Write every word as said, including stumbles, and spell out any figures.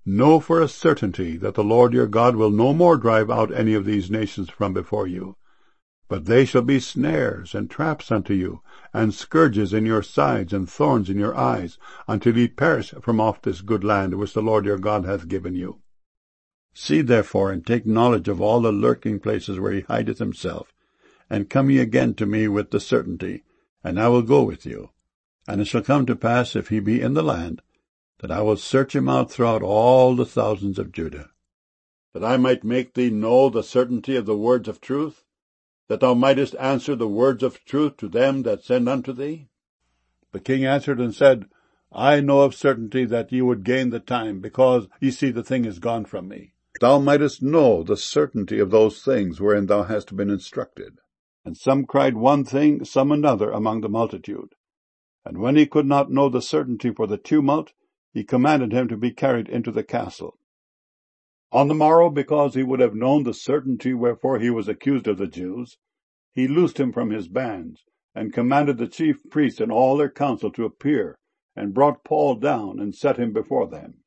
Know for a certainty that the Lord your God will no more drive out any of these nations from before you, but they shall be snares and traps unto you, and scourges in your sides, and thorns in your eyes, until ye perish from off this good land which the Lord your God hath given you. See therefore, and take knowledge of all the lurking places where he hideth himself, and come ye again to me with the certainty, and I will go with you. And it shall come to pass, if he be in the land, that I will search him out throughout all the thousands of Judah, that I might make thee know the certainty of the words of truth, that thou mightest answer the words of truth to them that send unto thee? The king answered and said, I know of certainty that ye would gain the time, because ye see the thing is gone from me. Thou mightest know the certainty of those things wherein thou hast been instructed. And some cried one thing, some another among the multitude. And when he could not know the certainty for the tumult, he commanded him to be carried into the castle. On the morrow, because he would have known the certainty wherefore he was accused of the Jews, he loosed him from his bands, and commanded the chief priests and all their council to appear, and brought Paul down, and set him before them.